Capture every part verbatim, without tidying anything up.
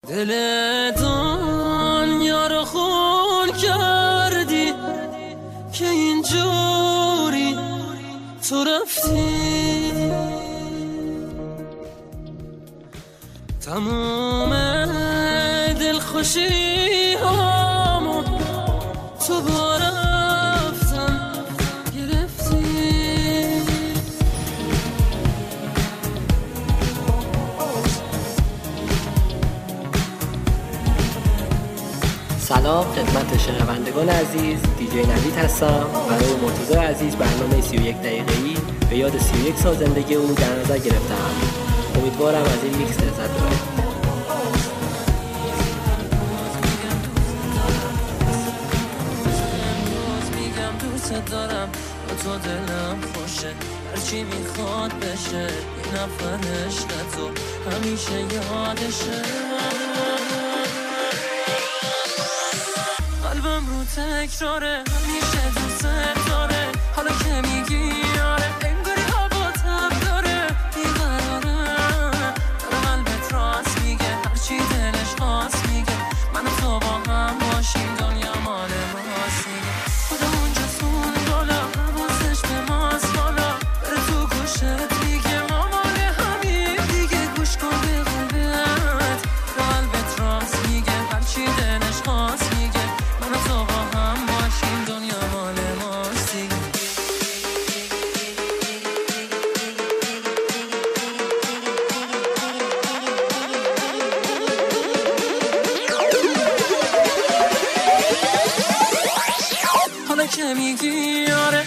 دل دنیا رو خون کردی که اینجوری تو رفتی، تموم دلخوشی هامو تو با رفتن گرفتی. سلام خدمت شنوندگان عزیز، دیجی نوید هستم. برای مرتضی عزیز برنامه سی و یک دقیقه‌ای به یاد سی و یک سال زندگی او در نظر گرفتم. امیدوارم از این میکس لذت ببرید. دارم با تو دلم خوشه، هرچی میخواد بشه، این نفرش نه تو همیشه یادشه. قلبم رو تکراره، همیشه دوست داره، حالا که میگی آره انگاری هوا تب داره، بیقراره داره قلبت راست میگه، هرچی دلش خواست میگه، من و تو با هم باشیم دنیا مال ماست میگه. خدا اونجا سون بالا حواسش به ماست بالا، بره تو گوشت میگه ما مال همین دیگه، گوش کن به قلبت، قلبت راست میگه، هرچی دلش خواست میگه، من و تو با هم باشیم دنیا مال ماست دیگه. حالا که میگی آره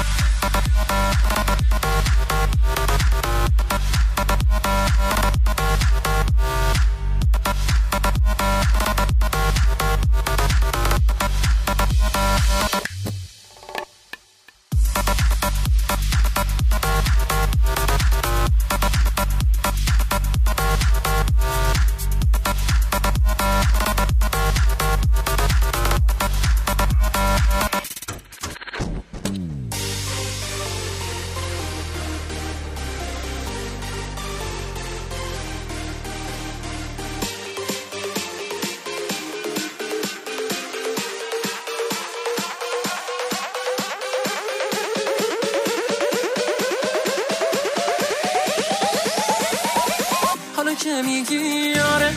که میگی آره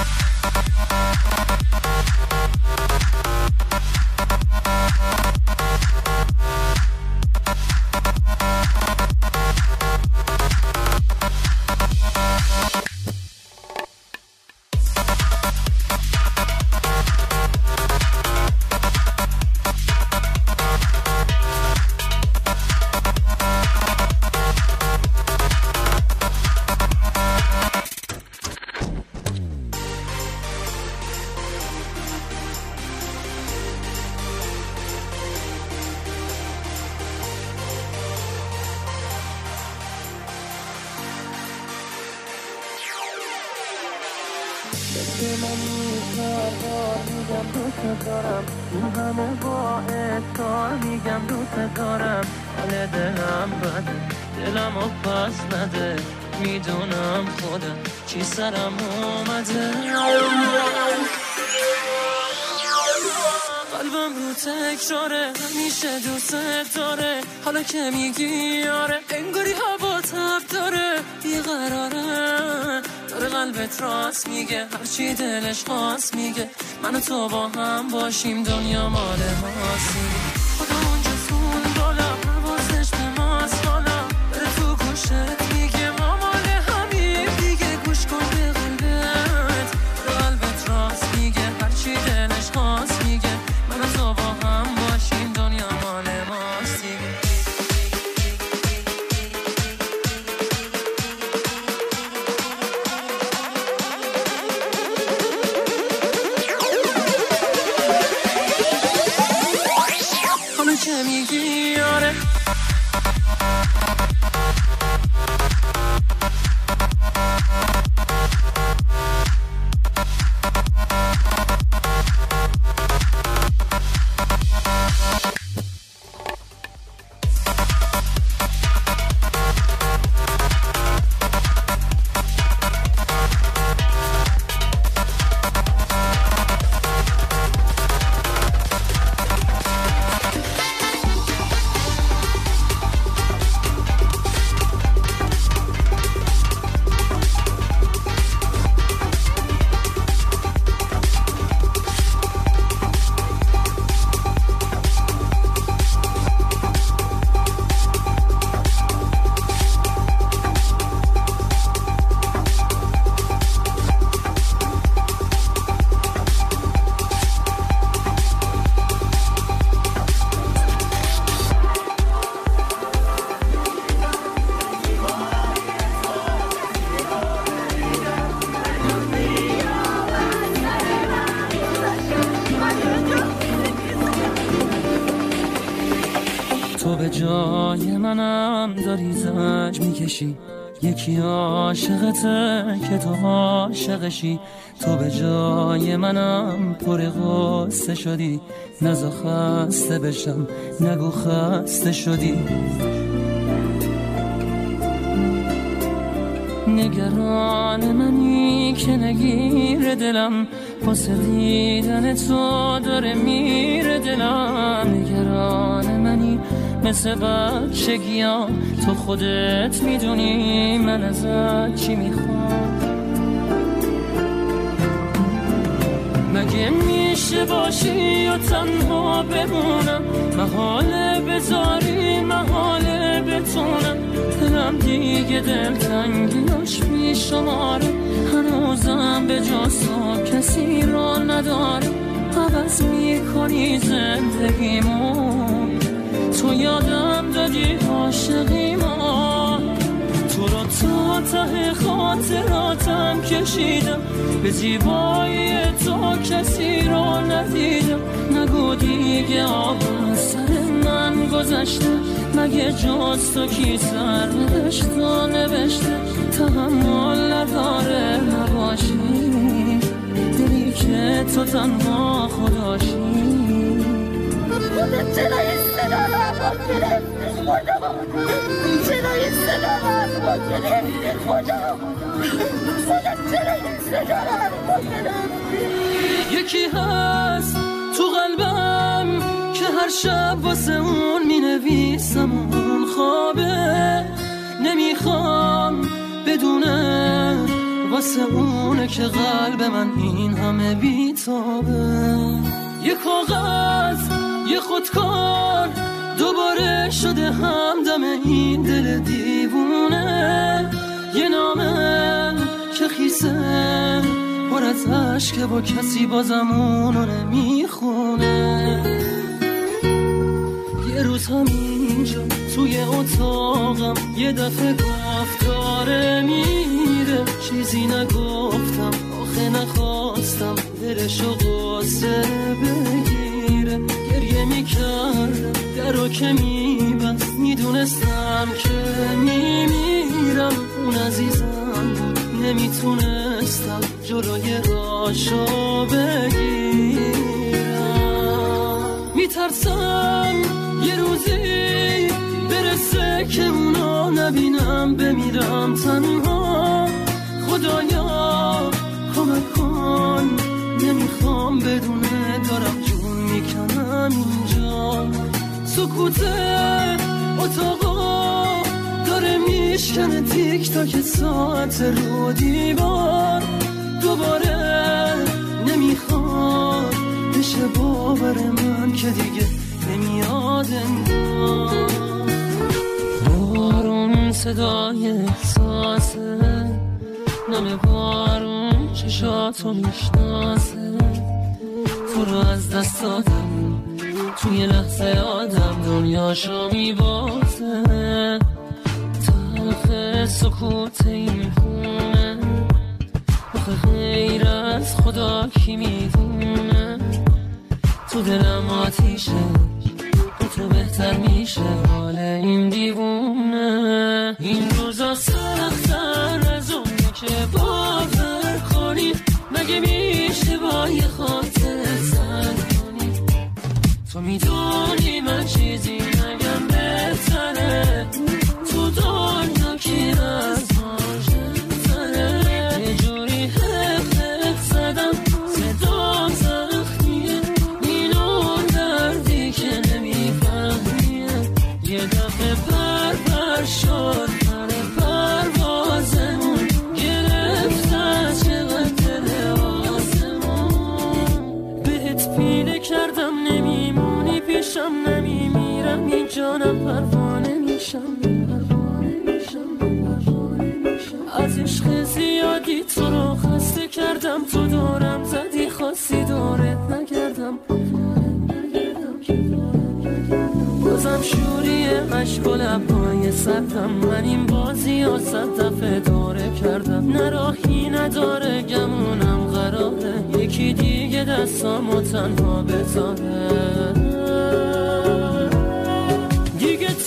میگم دوست دارم، این همه با اصرار میگم دوست دارم، حال دلم بده، دلم رو پس نده، میدونم خودم چی سرم اومده. قلبم رو تکراره، همیشه دوست داره، حالا که میگی آره انگاری هوا تب داره، بیقراره داره قلبت راست میگه، هرچی دلش خواست میگه، من و تو با هم باشیم دنیا مال ماست میگه. خدا اونجا سون بالا حواسش به ماست بالا، بره تو گوشت میگه ما مال همین دیگه، گوش کن به قلبت، قلبت راست میگه، هرچی دلش خواست میگه، من و تو با هم باشیم دنیا مال ماست دیگه. حالا که میگی آره به جای منم داری زنج میکشی، یکی عاشقته که تو عاشقشی. تو به جای منم پر غصه شدی، نزا خسته بشم نگو خسته شدی. نگران منی که نگیر دلم، واسه دیدن تو داره میره دلم. نگران منی مثل بچگیام، تو خودت میدونی من ازت چی میخوام. مگه میشه باشی یا تنها بمونم، محاله بذاری محاله بتونم. دلم دیگه دلتنگیاش بیشماره، هنوزم به جز تو کسی را نداره. عوض میکنی زندگیمو، تو یادم دادی عاشقیمو. تو رو تا ته خاطراتم کشیدم، به زیبایی تو کسی رو ندیدم. نگو دیگه آب از سر من گذشته، مگه جز تو کی سر نوشت و نوشته. تحمل نداره نباشی، دلی که تو تنها خداشی. خودت چرا این صدا رو با گرفتی خدا، چرا این صدا رو با گرفتی خدا، خودت چرا این صدا رو با گرفتی. یکی هست تو قلبم که هر شب واسه اون می نویسم، اون خوابه نمیخوام بدونه، واسه اونه که قلب من این همه بیتابه. یه کاغذ یه خودکار دوباره شده همدم این دل دیوونه. یه نامه که خیسه پر از عشقه و کسی بازم اونو نمیخونه. یه روز همینجا توی اتاقم یه دفعه گفت داره میره، چیزی نگفتم آخه نخواستم دلشو قصه بگیره. گریه میکردم درو که میبست، میدونستم که میمیرم. اون عزیزم بود نمیتونستم جلوی راشو بگیرم. میترسم یه روزی برسه که اونو نبینم، بمیرم تنها. خدایا کمک کن، نمیخوام بدونه دارم جون میکنم اینجا. سکوت اتاقا داره میشکنه تیک تاک ساعت رو دیوار. دوباره نمیخواد بشه باور من که دیگه نمیاد انگار. بارون صدای احساسه، نم بارون چشاتو میشناسه. تو رو از دست دادم توی لحظه آدم دنیاشو میبازه. تلخ سکوت این خونه، آخه غیر از خدا کی میدونه. تو دلم آتیشه، تو بهتر میشه حال این دیوونه. این روزا سخت‌تر از اونه که باور کنی، مگه میشه با یه خاطر سر کنی. تو میدونی من چیزی نگم بهتره، تو دنیا کی از ماجرتره. یه جوری حق حق زدم صدام زخمیه، این اون دردی که نمیفهمیه. یه دفعه پر پر شد پر پروازمون، گرفت از چقدر دل آسمون. بهت پیله کردم نمیمونی پیشم، نمیمیرم این جانم پروانه میشم، پروانه میشم، پروانه میشم. از عشق زیادی تو رو خسته کردم، تو دورم زدی خواستی دورت نگردم. بازم شوری عشق و لبهای سردم، من این بازی ها صد دفعه دوره کردم. نه راهی نداره گمونم قراره، یکی دیگه دستامو تنها بذاره. دیگه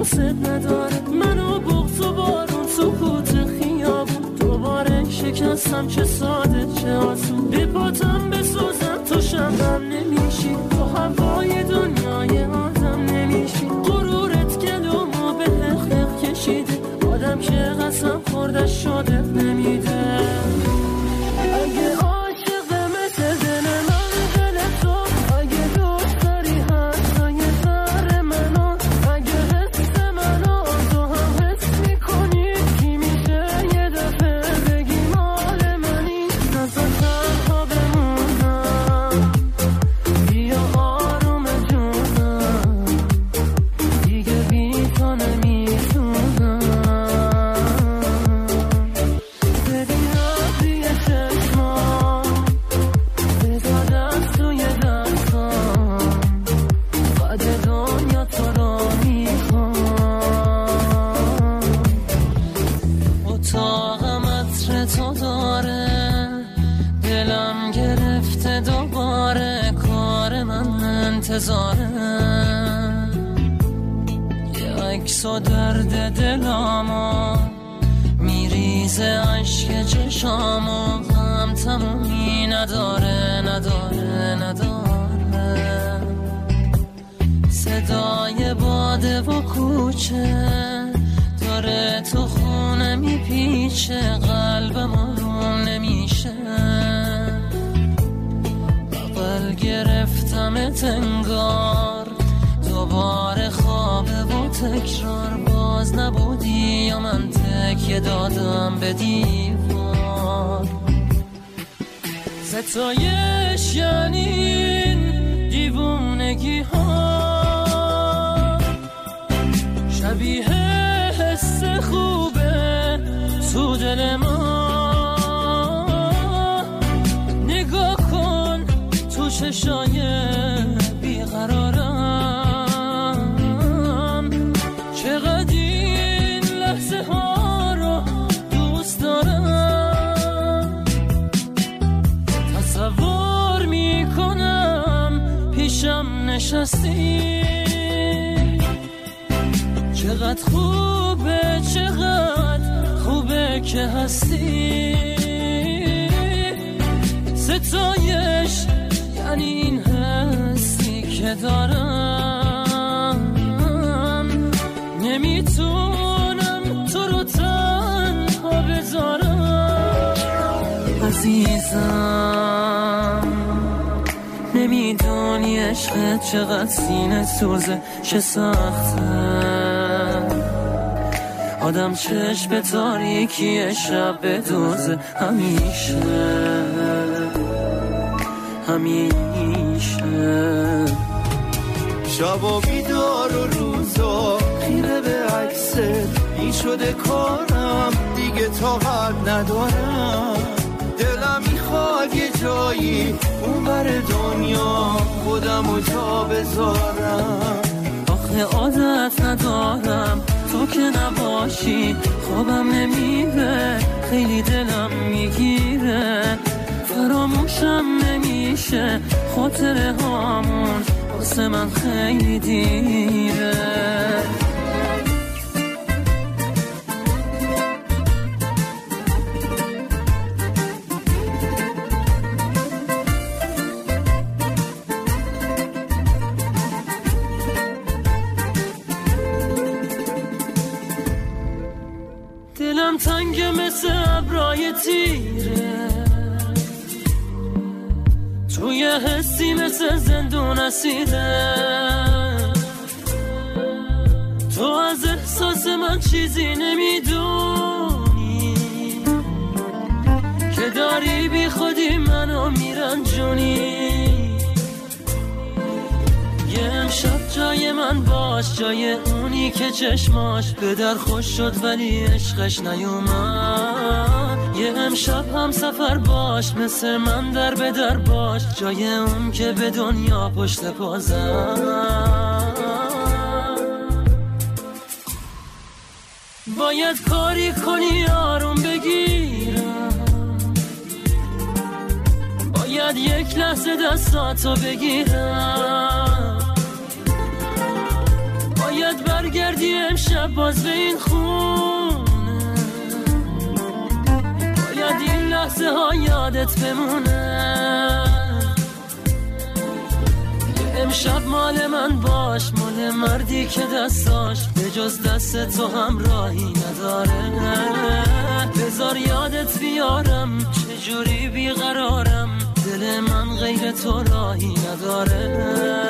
دوست نداره. منو بغض و بارون سکوت خیابون دوباره شکستم چه ساده چه آسون. به پاتم بسوزم تو شمم نمیشی، تو هوای دنیای آدم نمیشی. غرورت گلومو به حق کشیده، آدم که قسم خورده شده نمیده. اگه عاشق مثل دل من دل تو، اگه دوست داری حتی یه ذره منو، اگه حس منو تو هم حس میکنی، کی میشه یه دفعه بگی مال منی. نزد تنها بمونم، بیا آروم جونم، دیگه بی تو نمیتونم. یه عکس و درد دلامو میریزه عشق چشامو، هم تمومی نداره نداره نداره. صدای باده و کوچه داره تو خونه میپیچه، قلبم آروم نمیشه. بغل گرفتمت انگار دوباره خوابه و تکرار، باز نبودی یا من تکیه دادم به دیوار. ستایش یعنی دیوونگی ها، شبیه حس خوبه تو دل ما. نگاه کن تو چشای بیقرارم، چقدر این لحظه ها رو دوست دارم. تصور میکنم پیشم نشستی، چقدر خوبه چقدر خوبه که هستی. ستایش یعنی این حسی که دارم، نمیتونم تو رو تنها بذارم. عزیزم نمیدونی عشقت چقدر سینه سوزه، چه سخته آدم چشم به تاریکی شب بدوزه. همیشه همیشه شبا بیدار و روزا خیره به عکست، این شده کارم دیگه طاقت ندارم. دلم میخواد یه جایی اون بر دنیا خودمو جا بذارم. آخه عادت ندارم تو که نباشی، خوابم نمیره، خیلی دلم میگیره، فراموشم نمیشه خاطره هامون، واسه من خیلی دیره. دلم تنگه مثل ابرای تیره، توی حسی مثل زندون اسیره. تو از احساس من چیزی نمیدونی، که داری بی خودی منو میرنجونی. یه امشب جای من باش، جای اونی که چشماش به در خوش شد ولی عشقش نیومد. یه امشب هم سفر باش، مثل من در به در باش، جای اون که به دنیا پشت پا زد. باید کاری کنی آروم بگیرم، باید یک لحظه دستاتو بگیرم، باید باید برگردی امشب باز به این خونه، باید این لحظه ها یادت بمونه. امشب مال من باش، مال مردی که دستاش به جز دست تو هم راهی نداره. بذار یادت بیارم چجوری بیقرارم، دل من غیر تو راهی نداره.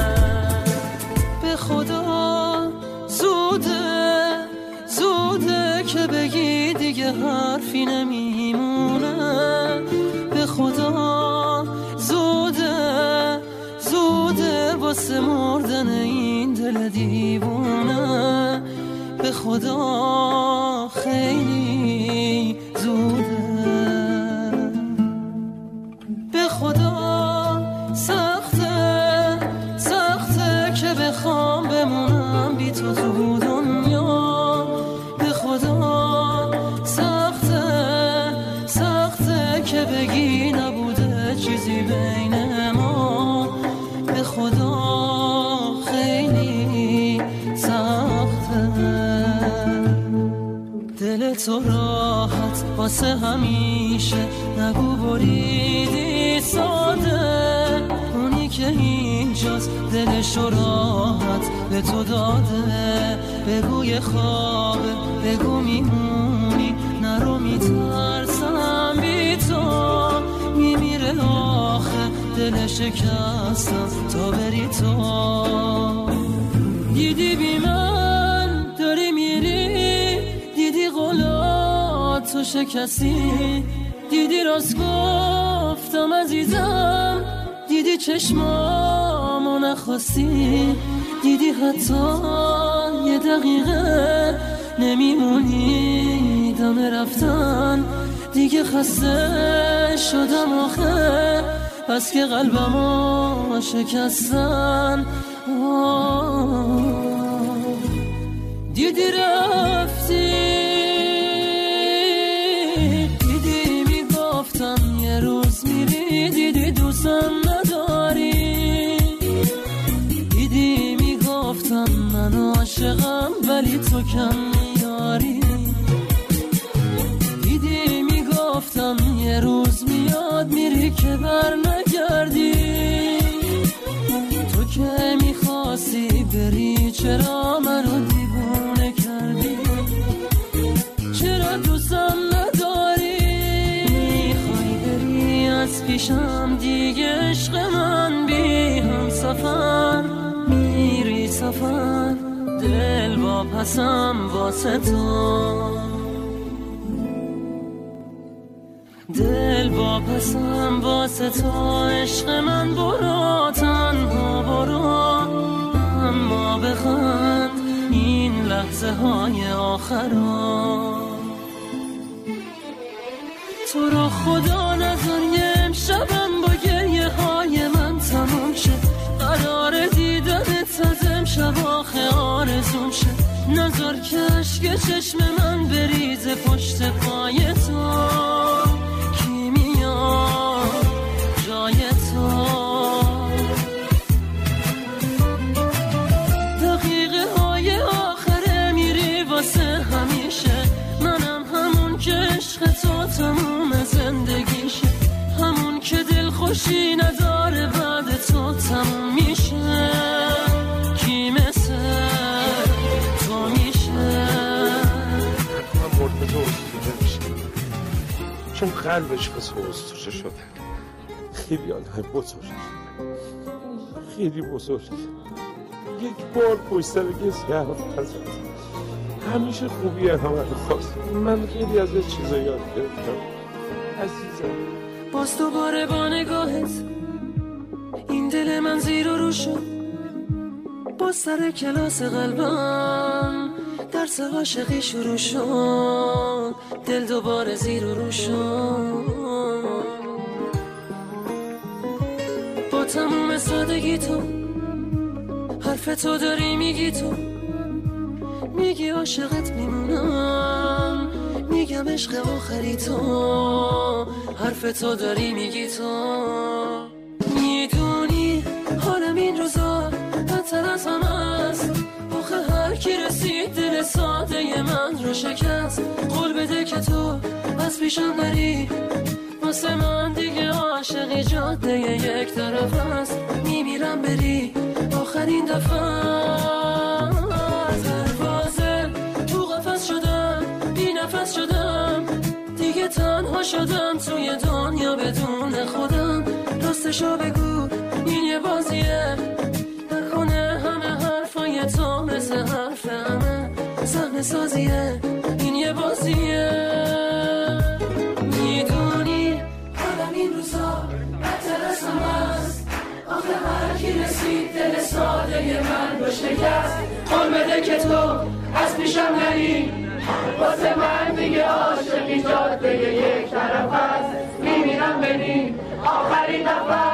به خدا زوده زوده که بگی دیگه حرفی نمیمونه. به خدا زوده زوده واسه مردن این دل دیوونه. به خدا خیلی زوده. به خدا سخته سخته که بخوام بمونم بی تو تو دنیا. به خدا سخته سخته که بگی نبوده چیزی بین ما. به خدا خیلی سخته. دل تو راحت واسه همیشه نگو بریدی ساده. اونی که اینجاست دلشو راحت به تو داده. بگو یه خوابه بگو میمونی نرو میترسم بی تو. میمیره آخه دل شکستم تا بری تو. دیدی بی من داری میری، دیدی قولاتو شکستی، دیدی راست گفتم عزیزم، دیدی چشمامو نخواستی، دیدی حتی یه دقیقه نمیمونی دم رفتن. دیگه خسته شدم آخه بس که قلبمو شکستن. دیدی رفتی، دیدی میگفتم یه روز میری، دیدی دوستم نداری، دیدی میگفتم من عاشقم ولی تو کم میاری، دیدی میگفتم یه روز میاد میری که بر نگردی. تو که میخواستی بری چرا منو دیوونه کردی؟ چرا دوستم نداری؟ میخوای بری از پیشم دیگه عشق من بی هم سفر، میری سفر دل با پسم واسه تو، دل با پسم واسه تو. عشق من برو تنها برو، اما بخند این لحظه های آخر رو. تو رو خدا نذار یه امشبم با گریه های من تموم شه، قرار دیدنت از امشب آخه آرزوم شه. نذار که عشق چشم من بریزه پشت پای تو، کی میاد جای تو؟ دقیقه های آخره میری واسه همیشه، منم همون که عشق تو تموم زندگیشه، همون که دل خوشی نداره بعد تو تموم میشه. کی مثل تو میشه؟ من مرد تو استوشه میشه چون قلبش بس استوشه شده. خیلی آنهای بزرگ خیلی بزرگ یک بار پشت سر کسی حرف نزد، همیشه خوبی همه رو خواست. من خیلی از چیزا یاد گرفتم عزیزم. باز دوباره با نگاهت این دل من زیر و رو شد، باز سر کلاس قلبم درس عاشقی شروع شد، دل دوباره زیر و رو شد. با تموم سادگی تو حرف تو داری میگی، تو میگی عاشقت میمونم، میگم عشق آخری تو، حرف تو داری میگی. تو میدونی حالم این روزا بدتر از همه است، با آخه هر کی رسید دل ساده من رو شکست. قول بده که تو از پیشم نری، واسه من دیگه عاشقی جاده یک طرف است. میمیرم بری آخرین دفعه از پروازه. تو قفس شدم بی نفس شدم، دیگه تنها شدم توی دنیا بدون خودم. راستشو بگو این یه بازیه، نکنه همه حرفای تو مثل حرف همه صحنه سازیه. این یه بازیه. میدونی آدم این روزا بدتر از همه است. آخه هر کی رسید دل ساده من رو شکست. قول بده که تو از پیشم نری، واسه من دیگه عاشقی جاده یک طرف است. میمیرم ببین آخرین دفعه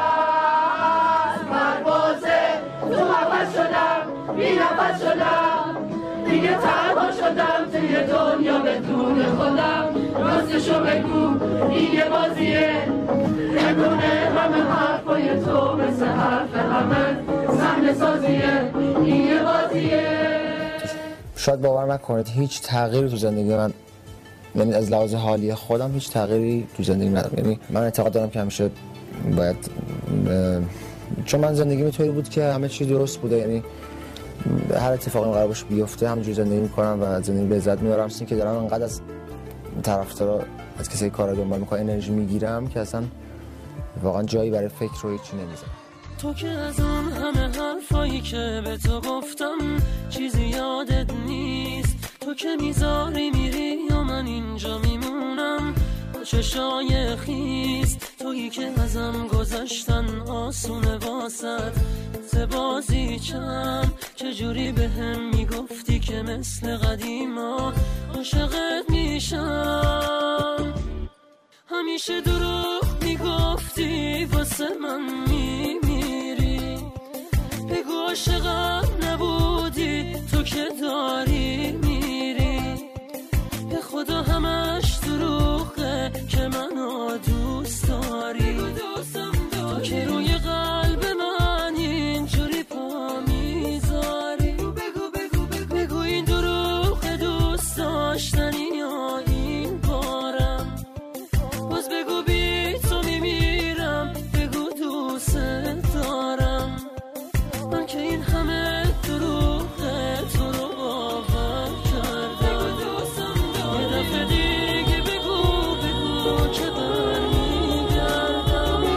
پروازه. تو قفس شدم بی نفس شدم، دیگه تنها شدم توی دنیا بدون خودم. راستشو بگو این یه بازیه، نکنه همه حرفای تو مثل حرف همه صحنه سازیه. این یه بازیه. شاید باور نکنید هیچ تغییری تو زندگی من، یعنی از لحاظ حالی خودم هیچ تغییری تو زندگی ندارم. یعنی من اعتقاد دارم که همیشه باید، چون من زندگی میطوری بود که همه چی درست بوده، یعنی هر اتفاقی قرار باشه بیفته همینجوری زندگی میکنم و از زندگی لذت میبرم. مثل اینکه دارم انقدر از طرفدارا از کسی کارا دنبال میکنم انرژی میگیرم که اصلا واقعا جایی برای فکر رو هیچی نمیذارم. تو که از اون همه حرفایی که به تو گفتم چیزی یادت نیست. تو که میذاری میری و من اینجا میمونم با چشای خیست. تویی که ازم گذشتن آسونه واسد زبازی چم. چجوری به هم میگفتی که مثل قدیما عاشقت میشم. همیشه دروغ میگفتی واسه من میمیری. بگو عاشقم نبودی تو که داری میری. به خدا همش دروغه که منو دوست داری. تو که روی قلب من اینجوری پا میذاری. بگو بگو بگو بگو این دروغ دوست داشتنی یا این بارم. باز بگو بی تو میمیرم، بگو دوست دارم. من که این همه دروغه تو رو باور کردم. یه دفعه دیگه بگو بگو که برمیگردم.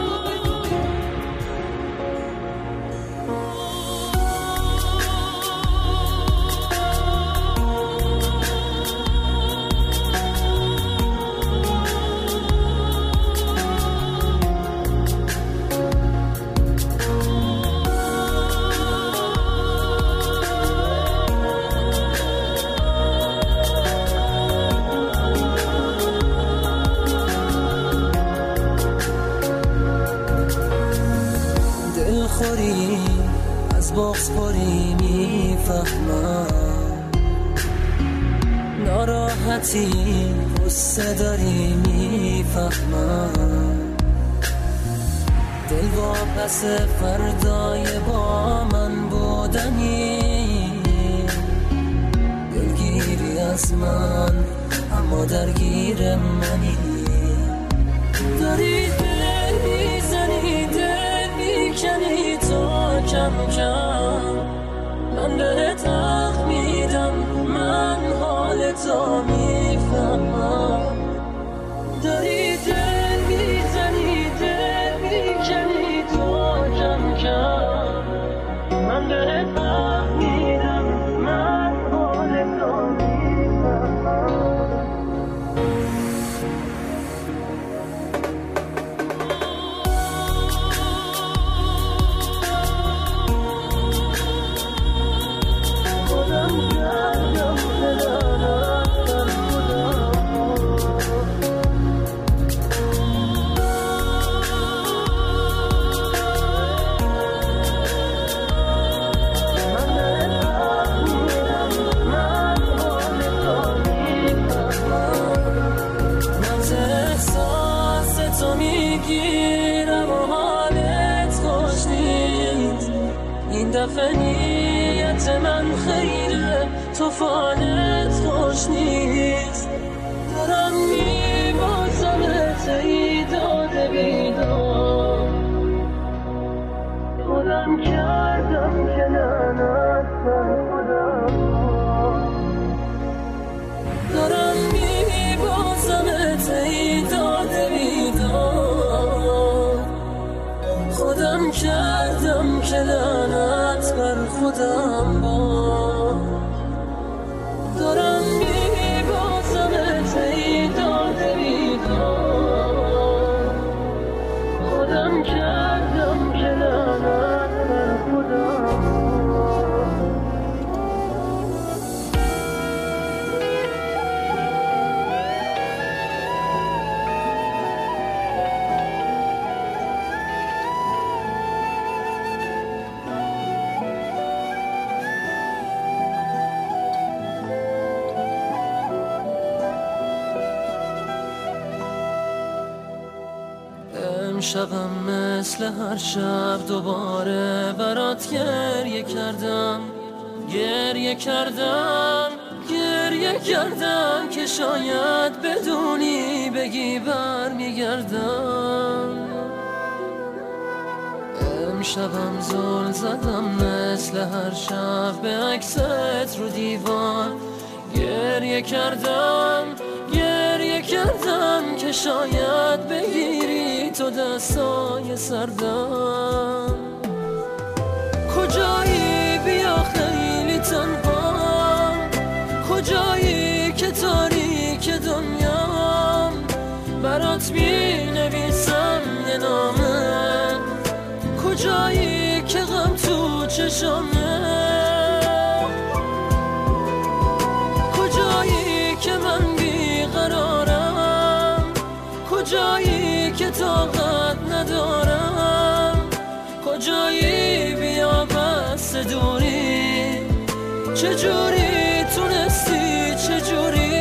دلخوری از بغض پری میفهمم، ناراحتی قصه داری میفهمم. دل واپس فردای با من بودنی، دلگیری از من اما درگیر منی. داری دل میزنی دل میکنی تا کم کم. من بهت حق میدم من حال تو میفهمم. داری دل میزنی دل میکنی تا کم کم. من بهت حق میدم من حال تو میفهمم. دفعه نیت محیط من خیره طوفانت خوش نیست دارم میبازمت ای داده بیدار خودم کردم که لعنت بر خودم دارم میبازمت ای داده بیدار خودم کردم که لعنت بر خودم با دارم میبازمت ای داده بیدار خودم کردم که لعنت بر خودم شبم مثل هر شب دوباره برات گریه کردم گریه کردم گریه کردم که شاید بدونی بگی برمیگردم امشبم زل زدم مثل هر شب به عکست رو دیوار گریه کردم گریه کردم که شاید بگیری تو دستای سردم کجایی بیا خیلی تنها کجایی که تاریک دنیام برات می نویسم یه نامه کجایی که غم تو چشامه کجایی که من بیقرارم کجایی که طاقت ندارم کجایی بیا بس دوری چجوری تونستی چجوری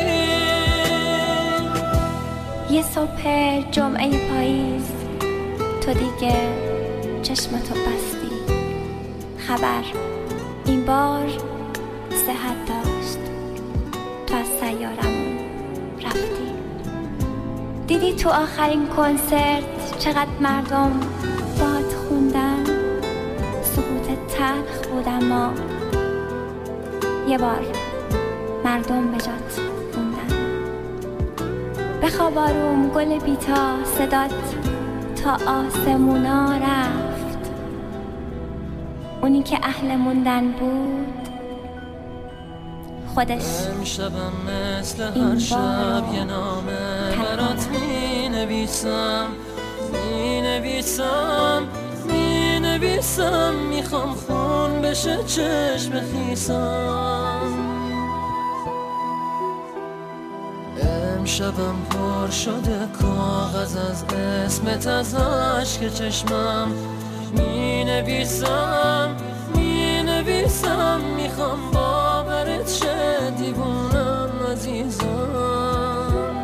یه صبح جمعه پاییز تو دیگه چشمتو بستی خبر این بار صحت داشت تو از سیارمون رفتی دیدی تو آخرین کنسرت چقدر مردم باد خوندن سکوت تلخ بود اما یه بار مردم به جات خوندن بخواب آروم گل بیتا صدات تا آسمونا رفت اونی که اهل موندن بود خودش امشبم مثل هر شب یه نامه برات می نویسم می نویسم می نویسم میخوام خون بشه چشم خیسم امشبم پر شده کاغذ از اسمت از عشق چشمم می نویسم می نویسم میخوام باورت شه دیوونم عزیزم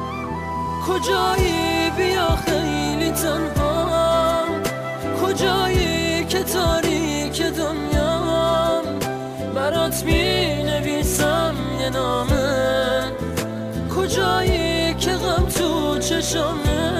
کجایی بیا خیلی تنها کجایی که تاریک دنیام برات می نویسم یه نامه کجایی که غم تو چشامه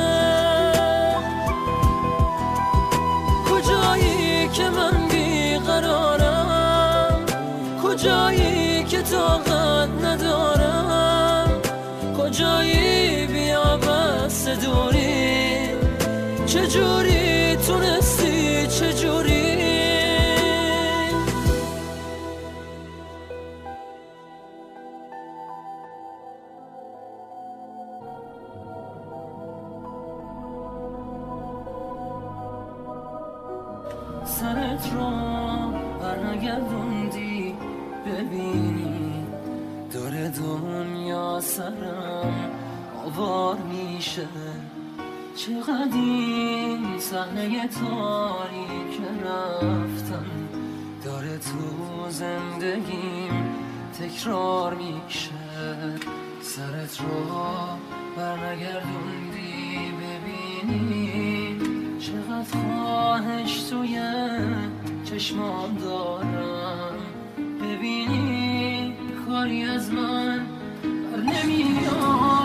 کجایی که من بیقرارم کجایی که طاقت ندارم کجایی بیا بس دوری چجوری تونستی چجوری سرت رو برنگردوندی ببینی داره دنیا سرم آوار میشه چقدر این صحنه تاریک رفتن داره تو زندگیم تکرار میشه سرت رو برنگردوندی ببینی چقدر خواهش توی چشمام دارم ببینی خالی از من بر نمیاد